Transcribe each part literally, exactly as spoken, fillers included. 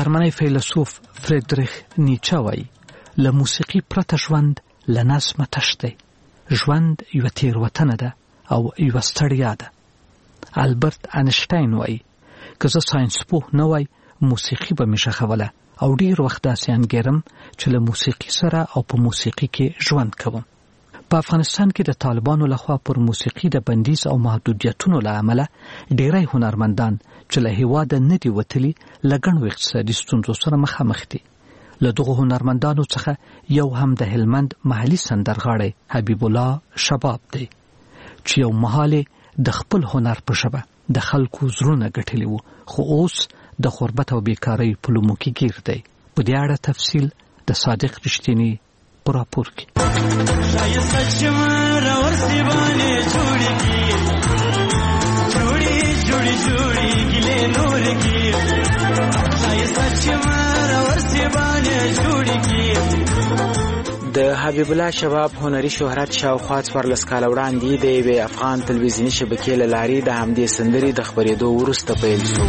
جرمنی فیلسوف فریدریخ نیچه وایي له موسیقي پرته ژوند له نظمه تش دی. ژوند یوه تېروتنه ده او یوه ستړیا ده. البرت انشټاین وایي که زه ساینس پوه نه وای موسیقي به مې ښخوله او ډېر وخت داسې انګېرم چې له موسیقي سره او په موسیقي کې ژوند کوم. په افغانستان کې د طالبانو لخوا پر موسیقي د بندیز او محدودیتونو له امله ډېری هنرمندان چې له هېواده نه دي وتلي له ګڼو اقتصادي ستونزو سره مخامخ دي. له دغو هنرمندانو څخه یو هم د هلمند محلي سندرغاړی حبیب الله شباب دی چې یو مهال د خپل هنر په ژبه د خلکو زړونه ګټلي وو، خو اوس د غربت او بیکارۍ په لومو کې ګیر دی. په دې اړه تفصیل د صادق رښتیني په راپور کې. د حبیب الله شباب هنري شهرت شاوخوا څوارلس کاله وړاندې د یوې افغان تلویزیوني شبکې له لارې د همدې سندرې د خپرېدو وروسته پیل شو.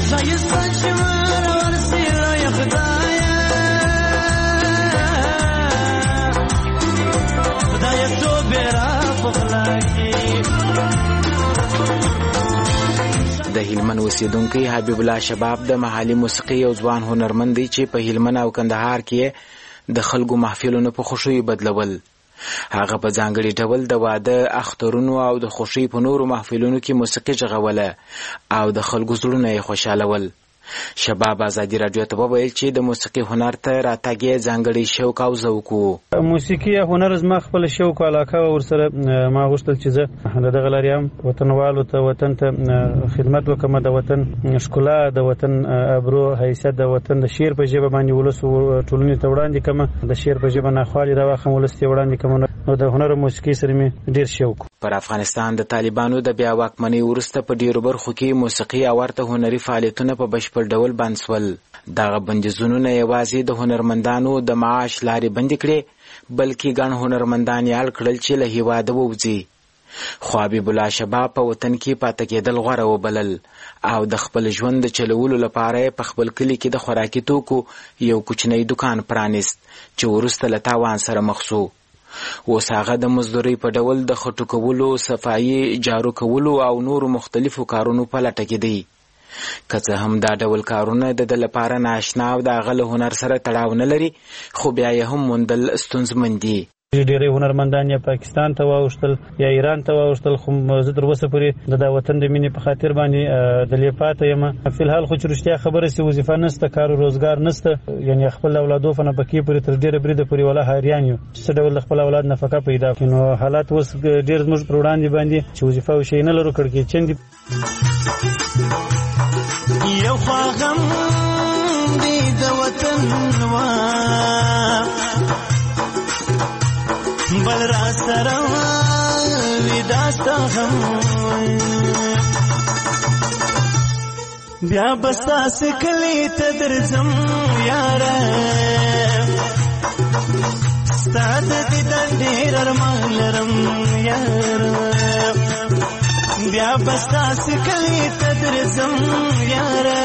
د هلمند اوسیدونکی حبیب الله شباب د محلي موسیقي یو ځوان هنرمند دی چې په هلمند او کندهار کې د خلکو محفلونو په خوښیو بدلول. هغه په ځانګړي ډول د واده، اخترونو او د خوښۍ په نورو محفلونو کې موسیقي غږوله او د خلکو زړونه یې خوشحالول. شباب ازادي راډیو ته وویل چې د موسیقي هنر ته راتګ یې ځانګړی شوق او ذوق و. موسیقي هنر زما خپل شوق او علاقه ورسره ما غوښتل چې زه د دغه لارې هم وطنوالو ته وطن ته خدمت وکړم، د وطن ښکلا، د وطن ابرو حیثیت، د وطن د شعر په ژبه باندې ولس ټولنې ته وړاندې کړم، د شعر په ژبه ناخوالې راواخلم ولس ته وړاندې کړم. نو د هنر او موسیقي سره مې ډېر شوق. پر افغانستان د طالبانو د بیا واکمنۍ وروسته په ډېرو برخو کې موسیقي او ورته هنري فعالیتونه په بشپړ ډول بند شول. دغه بندیزونه نه یوازې د هنرمندانو د معاش لارې بندې کړې، بلکې ګڼ هنرمندان یې اړ کړل چې له هېواده ووځي. خو حبیب الله شباب په وطن کې پاتې کېدل غوره وبلل او د خپل ژوند د چلولو لپاره په خپل کلي کې د خوراکي توکو یو کوچنی دکان پرانیست چې وروسته له تاوان سره مخ شو. اوس هغه د مزدورۍ په ډول د خټو کولو، صفایي، جارو کولو او نورو مختلفو کارونو په لټه کې دی. که څه هم دا ډول کارونه د ده لپاره ناشنا او د هغه له هنر سره تړاو نه لري، خو بیا یې هم موندل ستونزمن دي. ډېری هنرمندان یا پاکستان ته واوښتل یا ایران ته واوښتل، خو زه تر اوسه پورې د دا وطن د مینې په خاطر باندې دلې پاته یم. فلحال خو چې رښتیا خبره سي وظیفه نسته، کار و روزګار نسته، یعنې خپل اولادو په نفقې پورې تر ډېره بریده پورې ولا حیران یو چې څه ډول د خپل اولاد نفقه پیدا کړي. نو حالات اوس ډېر زموږ پر وړاندې باندې چې وظیفه او شی نه لرو، کړکېچن دي. یو خواغم دی د وطن وا بل را سره وی داستا غم بیا بستا سکلی ته درځم یاره ستا د دیدن ډېر ارمان لرم یاره بیا بستا سکلی ته درځم یاره.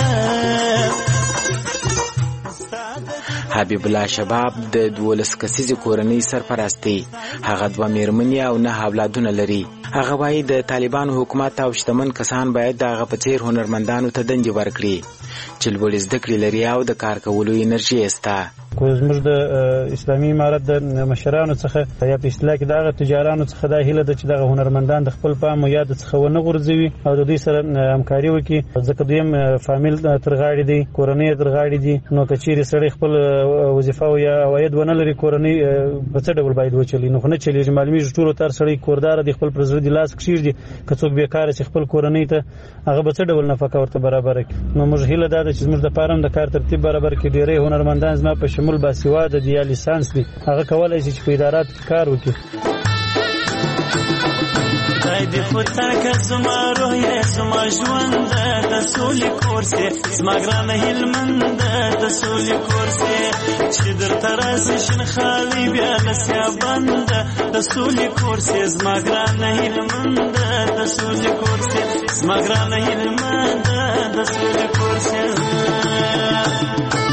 حبیب الله شباب د دولس کسیزې کورنۍ سرپرست دی. هغه دوه مېرمنې او نه اولادونه لري. هغه وایي د طالبانو حکومت او شتمن کسان باید د هغه په څېر هنرمندانو ته دندې ورکړي چې لوړې زده کړې لري او د کار کولو انرژي یې شته. زموږ د اسلامي امارت د مشرانو څخه یا په اصطلاح کې د هغه تجارانو څخه دا هیله ده چې دغه هنرمندان د خپل پام و یاد څخه ونه غورځوي او د دوی سره همکاري وکړي، ځکه دویم فامیل تر غاړې دی، کورنۍ تر غاړې دي. نو که چیرې سړی خپل وظیفه او یا عواید ونه لري، کورنۍ په څه ډول باید وچلي؟ نو خو نه چلېږي. معلومیږي ټولو تر سړی کورداره دی، خپل پر زړه دي لاس کښېږدي. که څوک بېکاره چې خپل کورنۍ ته هغه به څه ډول نفقه ورته برابره کړي؟ نو موږ هیله دا ده چې زموږ دپاره هم د کار ترتیب برابر کړي. ډېری هنرمندان زما په شمول باسواده دي یا لیسانس دي، هغه کولی شي چې په اداراتو کې کار وکړي. خدای دې خو تاکه زما روح یې زما ژوند د سولې کور سې، زما ګرانه هلمند د سولې کور سې، چې درته راسي شین خالي بیا لسیا بند د سولې کور سې، زما ګرانه هلمند د سولې کور سې، زما ګرانه هلمند د سولې کور سې.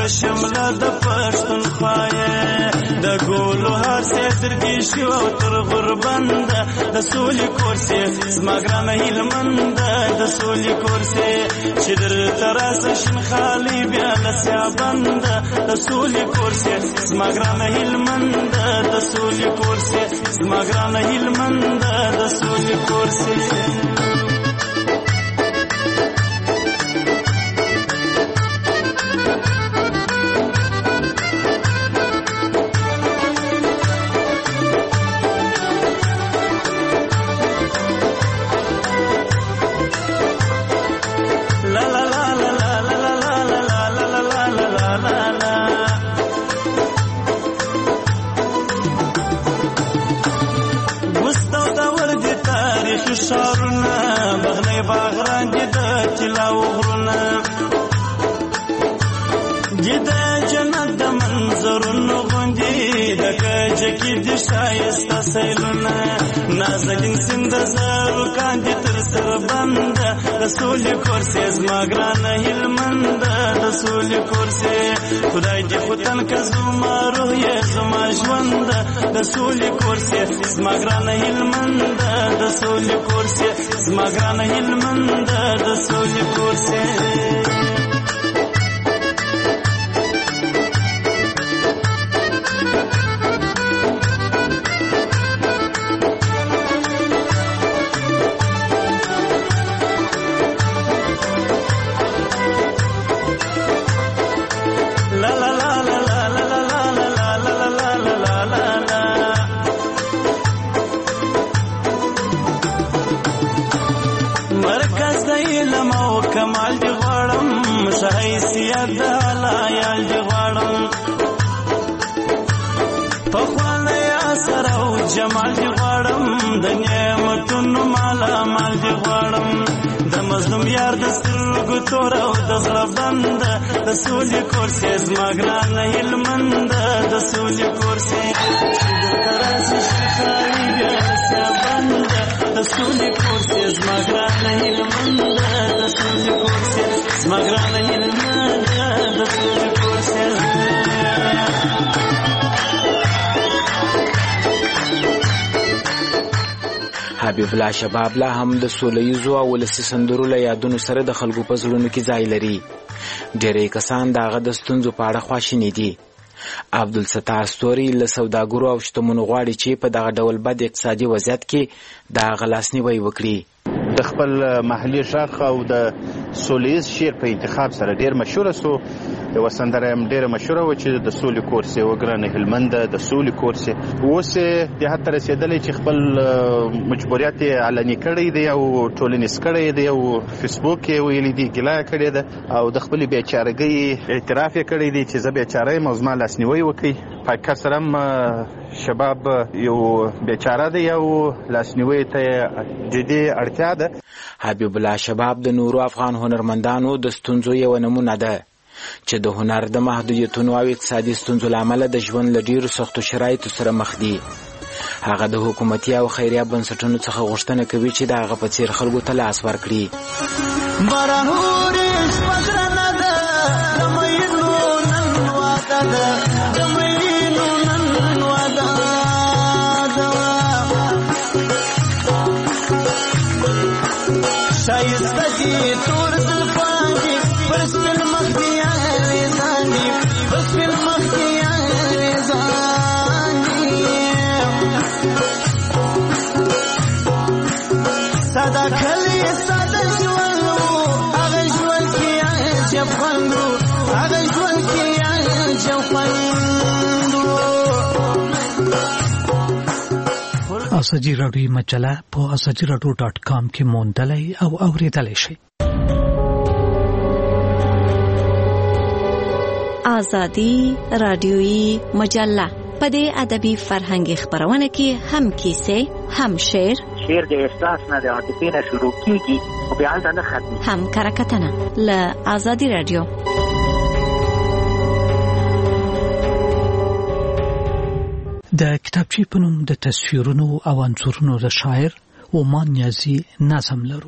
لکه شمله د پښتونخوا د ګولو هر سیتر کې شو تر غربنده د سولې کورسې زما ګرانه هیلمنده د سولې کورسې چې درته راسه شین خالي بیا لسیا بنده د سولې کورسې زما ګرانه هیلمنده د سولې کورسې زما ګرانه هیلمنده د سولې کورسې شارونه بغلې باغران دي د چلاو غرونه دي د جنت د منظرونو غوندې د کجه کې د ښایسته سیلونه نازنین سیند زرو کاندي تر سر بنده د سولې کورسې زما ګرانه هیلمنده د سولې کورسې خدای دې خو تنکه زما روح یې زما ژونده د سولې کورسې زما ګرانه هیلمنده د سولې کورسې زما ګرانه هیلمنده د سولې کورسې کمال دی غواړم شایسته د لایال دی غواړم په خوانه یا سره او جمال دی غواړم د نعمتونو مالا مال دی غواړم د مظلوم یار د سترګو تور او د زړه بند د سولې کورسې زما ګرانه هیلمنده د سولې کورسې ترازی شخای بیا سیا بند د سولې کورسې زما ګرانه هیلمنده د سولې کورسې زما ګرانه هیلمنده د سولې کورسې حبیب الله شباب لا هم د سولهیزو او ولسي سندرو له یادونو سره د خلکو په زړونو کې ځای لري. ډېری کسان د هغه د ستونزو په اړه خواشیني دي. عبدالستار ستوري له سوداګرو او شتمنو غواړي چې په دغه ډول بد اقتصادي وضعیت کې د هغه لاسنیوی وکړي. د خپل محلي شاخ او د سولهیز شعر په انتخاب سره ډېر مشهوره سو. یوه سندره هم ډېره مشهوره وه چې د سولې کورس یې وګرانه هلمنده د سولې کورس یې اوس یې دې حد ته رسېدلی چې خپل مجبوریت یې علني کړی دی او ټولنیز کړی دی او فیسبوک یې ویلي دي ګیله یې کړې ده او د خپلې بېچارګۍ اعتراف یې کړی دی چې زه بېچاره یم او زما لاسنیوی وکړئ. په حقیقت سره هم شباب یو بېچاره دی او لاسنیوی ته جدي اړتیا ده. حبیب الله شباب د نورو افغان هنرمندانو د ستونزو یوه نمونه ده چې د هنر د محدودیتونو او اقتصادي ستونزو له امله د ژوند له ډېرو سختو شرایطو سره مخ دي. هغه د حکومتي او خیریه بنسټونو څخه غوښتنه کوي چې د هغه په څېر خلکو ته لاس ورکړي. شایسته دي تور زلفان دي پر سپین مخ دي ریزان دي پر سپین مخ دي ریزان دي ساده کلی ساده ژوند هغه ژوند کې عجب خوند هغه ژوند کې عجب خوند. اساجي راډیو مجله په اساجي راډیو ډاټ کام کې موندلای او اوریدلای شئ. آزادی رادیویی مجله په دې ادبي فرهنګي خبرونه کې هم کیسې هم شعر شعر د احساس نه د عاطفې نه شروع کیږي او بیا هلته نه ختمي هم کرکټنه له آزادی رادیو. د کتابچې په نوم د تصویرونو او انځورونو د شاعر اومان نیازي نظم لرو.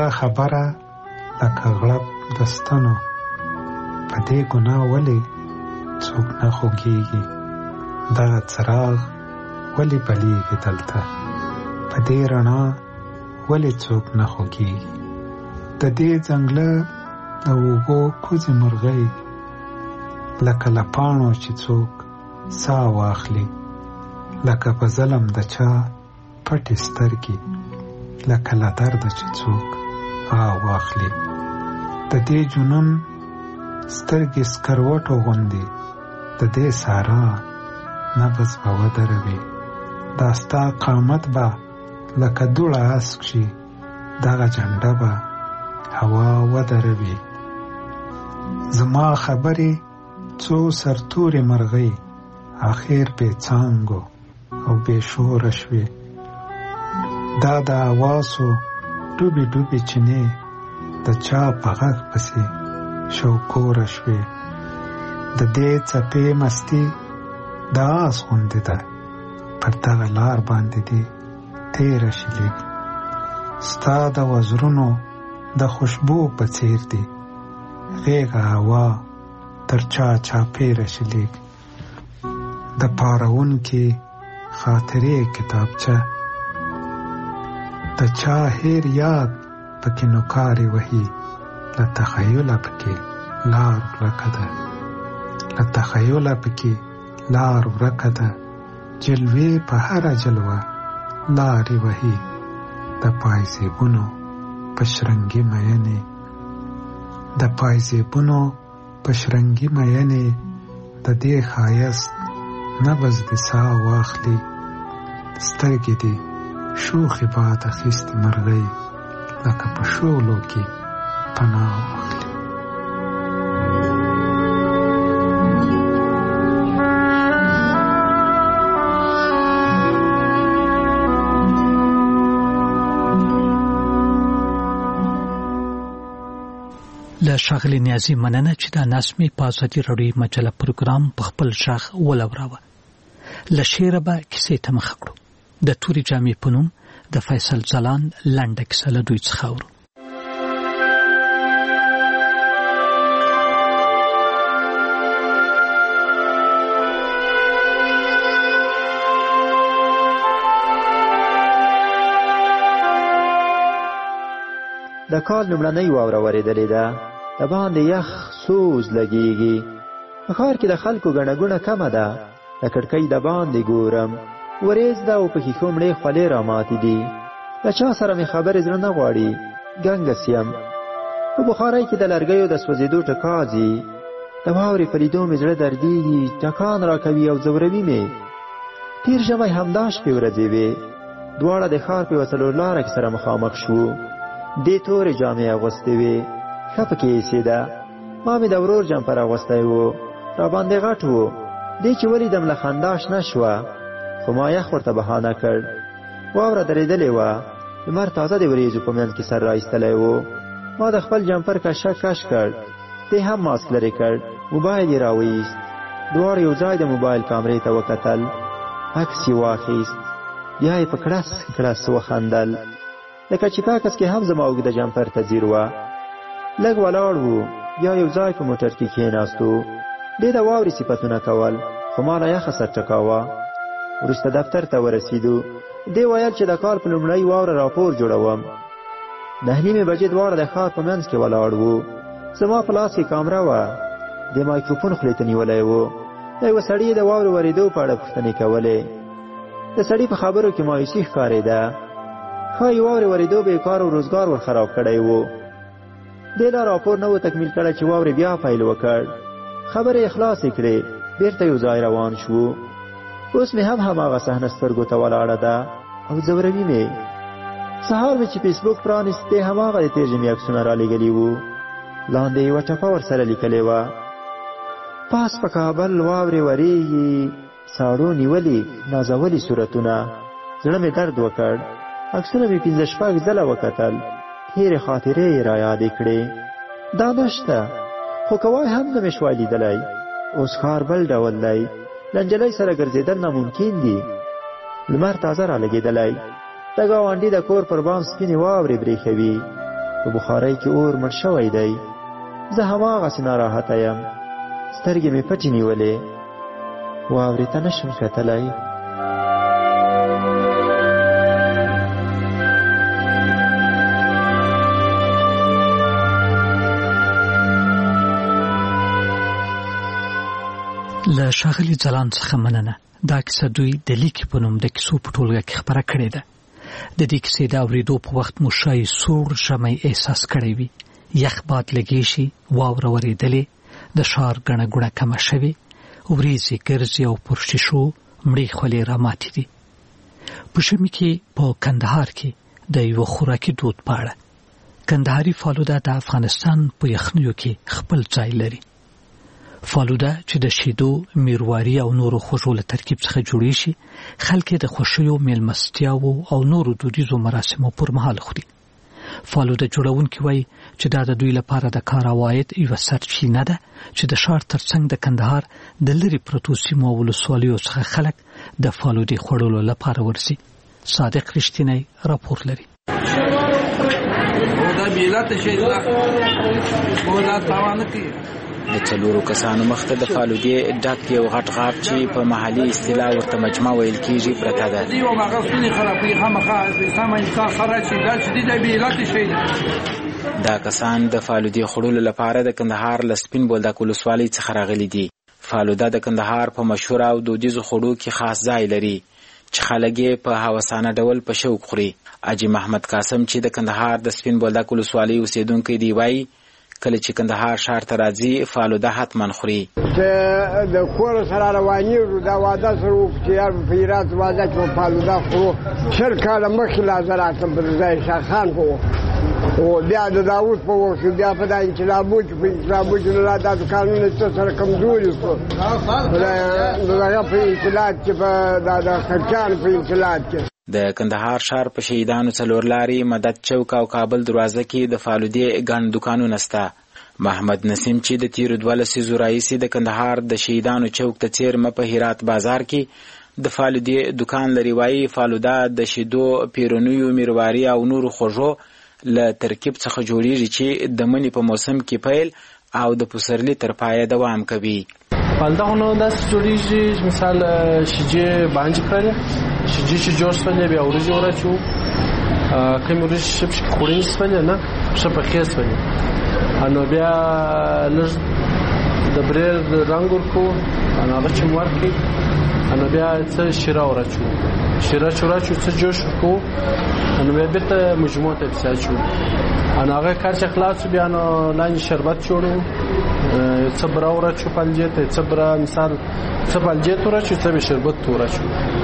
خبره لکه غړپ د ستنو، په دې ګناه ولې څوک نه خوږیږي؟ دغه څراغ ولې بلیږي دلته؟ په دې رڼا ولې څوک نه خوږیږي؟ د دې ځنګله د اوبو کوزې مرغۍ لکه له پاڼو چې څوک سا واخلي، لکه په ظلم د چا پټې سترګې، لکه له درده چې څوک آ واخلي. د دې جنون سترګې سکروټو غوندې، د دې سارا نبض به ودروي. دا ستا قامت به لکه دوړه اسک شي، دغه جنډه به هوا ودروي. زما خبرې څو سرتورې مرغۍ آخر بې څانګو او بې شوره شوې. دا د اواسو ډوبې ډوبې چینې د چا په غږ پسې شوکوره شوې. د دې څپې مستي د آس غوندې ده، پر دغه لار باندې دې تېره شي لیک. ستا د وزرونو د خوشبو په څیر دی، غېږه هوا تر چا چاپېره شي لیک. د پارونکي خاطرې کتابچه د چا هیر یاد پکې نوکارې وهي. له تخیله پکې لار ورکه ده، له تخیله پکې لار ورکه ده. جلوې په هره جلوه لارې وهي. د پایزیبونو په شرنګي مینې، د پایزیبونو په شرنګي مینې، د دې ښایست نبض دې سا واخلي. سترګې دې شوخې باد اخیستې مرغۍ، لکه په شولو کې پناه واخلي. له ښاغلي نیازي مننه چې دا ناسمې په ازادي راډیو مجله پروګرام په خپل غږ ولوراوه. له شعره به کیسې ته مخه کړو. د تورې جامې په نوم د فیصل ځلاند لنډه کیسه له دوی څخه اورو. د کال لومړنۍ واوره ورېدلې ده، د باندې یخ سوز لګېږي. په ښار کې د خلکو ګڼه ګوڼه کمه ده. د کړکۍ د باندې ګورم، وریځ ده او په ښیښو مړې خولې راماتې دي. له چا سره مې خبرې زړه نه غواړي، ګنګس یم. په بخارۍ کې د لرګیو د سوځېدو ټکاځي. د واورې په لیدو مې زړه دردېږي، ټکان راکوي او ځوروي مې. تېر ژمی همدا شپې ورځې وې. دواړه د ښار په یوه څلورلاره کې سره مخامخ شوو. دې تورې جامې اغوستې وې، ښه پکې ایسېده. ما مې د ورور جمپر اغوستی و، راباندې غټ و. دې چې ولیدم له خندا شنه شوه، خو ما یخ ورته بهانه کړ. واوره درېدلې وه، لمر تازه د وریځو په منځ کې سر رایستلی و. ما د خپل جمپر کشه کش کړ. دې هم ماسک لرې کړ. موبایل یې راویست. دواړو یو ځای د موبایل کامرې ته وکتل. عکس یې واخیست. بیا یې په کړس کړس وخندل، لکه چې په عکس کې هم زما اوږده جمپر ته ځیر وه. لږ ولاړ وو، بیا یو ځای په موټر کې کېناستو. دې د واورې صفتونه کول، خو ما له یخه سر ټکاوه. وروسته دفتر ته ورسېدو. دې ویل چې د کال په لومړۍ واوره راپور جوړوم. نهه نیمې بجې دواړه د ښار په منځ کې ولاړ وو. زما په لاس کې کامره وه. د مایکروفون خولې ته نیولی و. د یوه سړي د واورې ورېدو په اړه پوښتنې کولې. د سړي په خبرو کې مایوسي ښکارېده. ښایي واورې ورېدو به یې کار او روزګار ور خراب کړی و. دې لا راپور نه و تکمیل کړی چې واورې بیا پیل وکړ. خبرې یې خلاصې کړې، بېرته یو ځای روان شوو. اوس مې هم هماغه صحنه سترګو ته ولاړه ده او ځوروي مې. سهار مې چې فیسبوک پرانیست، دې هماغه د تېر ژمي عکسونه رالېږلي وو. لاندې یوه ټپه ورسره لیکلې وه: پاس په کابل واورې ورېږي، ساړو نیولي نازولي صورتونه. زړه مې درد وکړ. عکسونه مې پنځه شپږ ځله وکتل. تېرې خاطرې یې رایادې کړې. دا نشته، خو کوای هم نه مې شوای لیدلی. اوس ښار بل ډول دی. له نجلۍ سره ګرځېدل ناممکن دي. لمر تازه رالګېدلی. د ګاونډي د کور پر بام سپینې واورې برېښوي. په بخارۍ کې اور مړ شوی دی. زه هماغسې ناراحته یم. سترګې مې پټې نیولې، واورې ته نشم کتلی. له ښاغلي ځلان څخه مننه. دا کیسه دوی د لیکې په نوم د کیسو په ټولګه کې خپره کړې ده. د دې کیسې د اورېدو په وخت مو ښایي سوړ ژمی احساس کړی وي، یخ باد لګې شي، واوره ورېدلې، د ښار ګڼه ګوڼه کمه شوې، وریځې ګرځي او پر شیشو مړې خولې راماتې دي. په ژمي کې په کندهار کې د یوه خوراکي دود په اړه. کندهاري فالوده د افغانستان په یخنیو کې خپل ځای لري. فالوده چې د شیدو، میرواري او نورو خوږو له ترکیب څخه جوړې شي، خلک د خوښیو، میلمستیاوو او نورو دودیزو مراسمو پر مهال خوري. فالوده جوړونکي وایي چې دا د دوی لپاره د کار عواید یوه سرچینه ده چې د ښار ترڅنګ د کندهار د لرې پرتو سیمو او ولسوالیو څخه خلک د فالودې خوړلو لپاره ورځي. صادق رښتینی راپور لري. د څلورو کسانو مخته د فالودې ډک یو غټ غاب چې په محلي اصطلاح ورته مجمع ویل کېږي پرته ده. دا کسان د فالودې خوړلو لپاره د کندهار له سپین بولدک ولسوالۍ څخه راغلي دي. فالوده د کندهار په مشهور او دودیزو خوړو کې خاص ځای لري چې خلک یې په هوسانه ډول په شوق خوري. حاجي محمد قاسم چې د کندهار د سپین بولدک ولسوالۍ اوسیدونکی دی وایي کله چې کندهار ښار ته راځي فالوده حتما خوري. چې د کور سره روانېږو دا واده سره وکړو چې یار په هرات واده کې به فالوده خورو. شل کاله مخکې لا زه راتلم پر ځای شاخان په وخت او بیا د داود په وخت بیا په دا انقلابو کې په انقلابو کې نو دا دوکانونه څه سره کمزوري شو. نو هغه په انقلاب کې په دا د خرچان په انقلاب کې د کندهار ښار په شهیدانو څلور لارې، مدد چوک او کابل دروازه کې د فالودې ګڼ دوکانونه شته. محمد نسیم چې د تیرو دوه لسیزو راهیسې د کندهار د شهیدانو چوک ته څیرمه په هرات بازار کې د فالودې دوکان لري وایي فالوده د شیدو، پیرونیو، میرواري او نورو خوږو له ترکیب څخه جوړیږي چې د مني په موسم کې پیل او د پسرلي تر پایه دوام کوي. فالوده نو داسې جوړیږي مثال شیجې باندې کړي شیجې چې جوړ شولې بیا ورځې ورچو کوم ورځې شپ خوري شولې نه شپ خېس شولې انو بیا لږ د بریر رنگ ورکو انو هغه چې ورکي انو بیا څه شیره ورچو شیره چورچو څه جوش کو انو بیا بیرته مجموعه ته څاچو انو هغه کار چې خلاص بیا نو لاندې شربت جوړو څه برا ورچو پنځه ته برا مثال څه پنځه ورچو څه شربت ورچو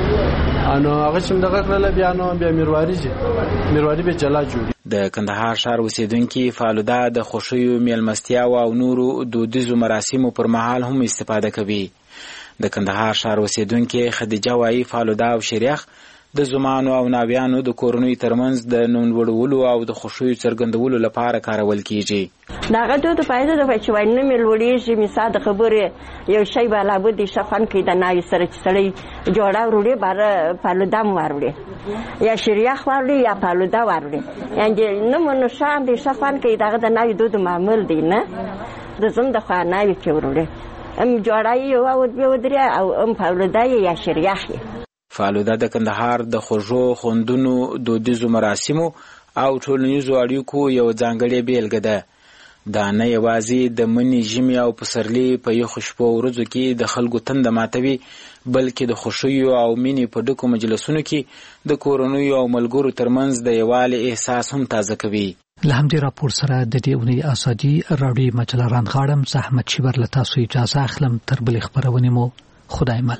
انو هغه چې دغه کړل بیا نو بیا میرواري جي میرواري به جلا جوړي. د کندهار ښار اوسیدونکي فالوده د خوښیو، میلمستیاو او نورو دودیزو مراسمو پر مهال هم استفاده کوي. د کندهار ښار اوسیدونکي خدیجه وایي فالوده او شریخ د زمانو او ناویانو د کورنۍ ترمنځ د نوم وړولو او د خوښیو څرګندولو لپاره کارول کیږي. داغه دود پیدا د بچوای نه ملوړیږي مثال د خبره یو شی بالا بده شفن کې د نای سره چړې جوړا وروړي بار فالوده مواروړي یا شریخ وروړي یا فالوده وروړي یعنی نو منو شان د شفن کې دغه د نای دود معمول دی نه د زم د خانای کې وروړي ام جوړای یو او د ودري او ام فالوده یا شریخ. فالوده د کندهار د خوږو، خوندونو، دودیزو مراسمو او ټولنیزو اړیکو یو ځانګړې بیلګه ده. دا نه یوازې د مني، ژمي او پسرلي په یخو شپو ورځو کې د خلکو تنده ماتوي بلکې د خوښیو او مینې په ډکو مجلسونو کې د کورنیو او ملګرو ترمنځ د یووالي احساس هم تازه کوي. له همدې راپور سره د دې اونۍ ازادي راډیو مجله رانغاړم. زه احمد شیبر له تاسو اجازه اخلم. تر بلې خپرونې مو خدای مل.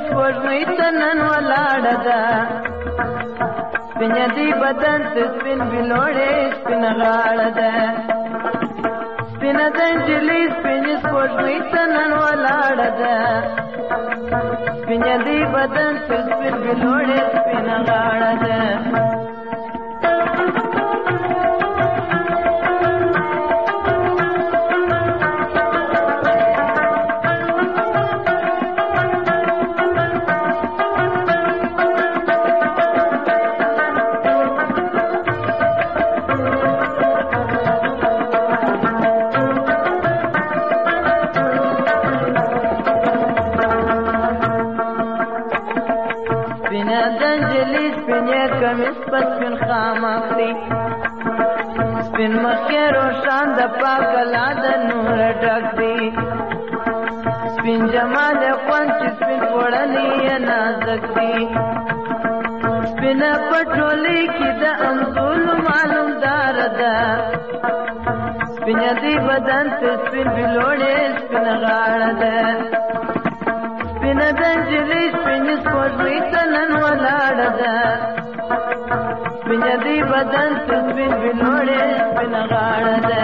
سپوږمۍ ته نن ولاړه ده سپینه دی بدن ته سپین بلوړې سپینه غاړه ده سپینه د نجلۍ سپینې سپوږمۍ ته نن ولاړه ده سپینه دی بدن ته سپین بلوړې سپینه غاړه ده سپین خامخي سپین مخې روشان د پاک الله د نور ډک دی سپین جمال خوند چې سپین وړنې نازک دی سپین پټولې کې د انځول معلوم دار ده سپین دی بدن ته سپین بلوړې سپین غاړه ده سپین د نجلۍ سپین سپوږمۍ ته نن ولاړه ده سپینه دی بدن ته سپین بلوړې سپینه غاړه ده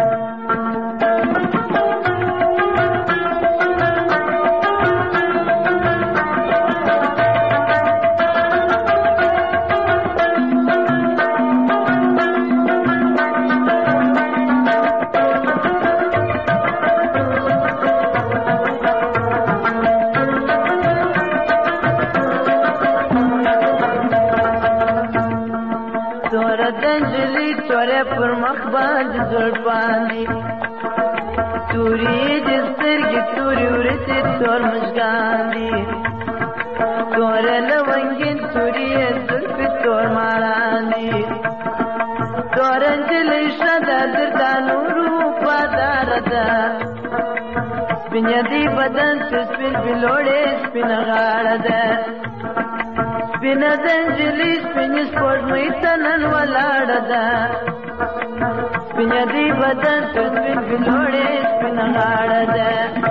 پر مخ باندې زړبانې تورې د سترګې تورې ورته تور مشګان دي تور لونګین تورې زلفې تور ماران دي تور نجلۍ شده درته نورو پادار ده سپینه دی بدن ته سپین بلوړې سپینه غاړه ده سپینه د نجلۍ سپینې سپوږمۍ ته نن ولاړه ده سپینه دی بدن ته سپین بلوړې سپینه غاړه ده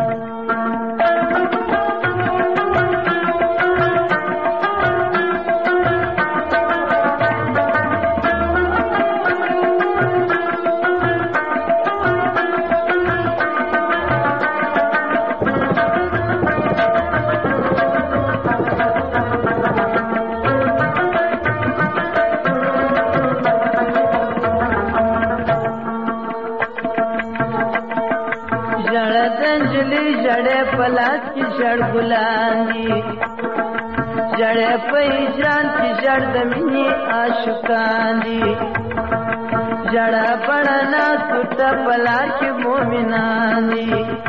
پلاس کی شړ ګلان دي جړې په ځان کی شړ د مینې عاشقان دي جړه پړنا سټ پلاس کی مومنان دي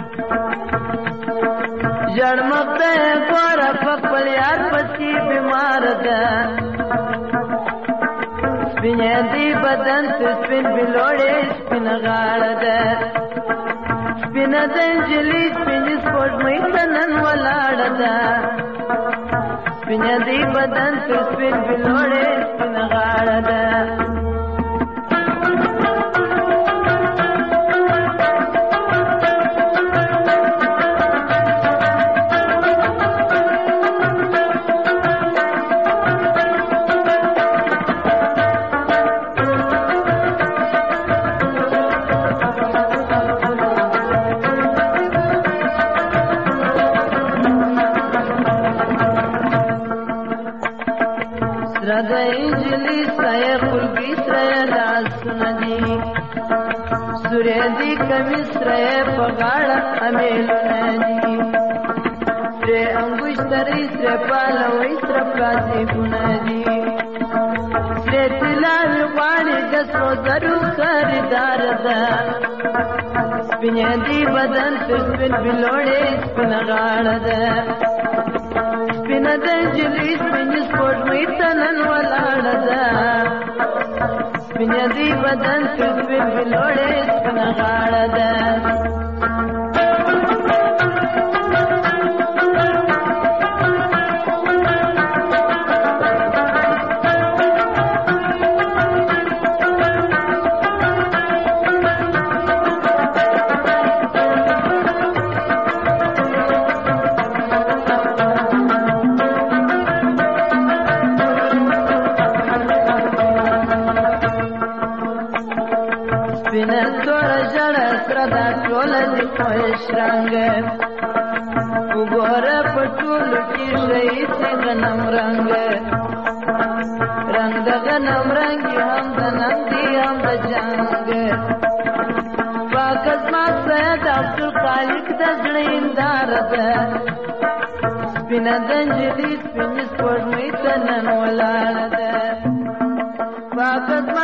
جړ مخته ګور په خپل یار پسې بیمار ده سپینه دی بدن ته سپین بلوړې سپین غاړه ده سپینه د نجلۍ سپینې سپوږمۍ ته نن ولاړه ده سپینه دی بدن ته سپین بلوړې سپینه غاړه ده دی کمیس رہے پگاڑا امیلونا دی سرے انگوشتری سرے پالوی سر پلاسی گنا دی سرے تلاوی غاڑی دسو ذرو خریدار دا سپینه دی بدن ته سپین بلوړې سپین غاړه ده سپینه د نجلۍ سپینې سپوږمۍ ته نن ولاړه ده سپینه دی بدن ته سپین بلوړې سپین غاړه ده سپینه توره ژړه سره دا ټوله دې خوښ رنګه وګوره په ټولو کې شهید دی غنم رنګه رنګ د غنم رنګ هم د ننګ دی هم د جنګ پاک زما سید عبدالخالق د زړه هنداره ده سپینه د نجلۍ سپینې سپوږمۍ ته نن ولاړه ده پاک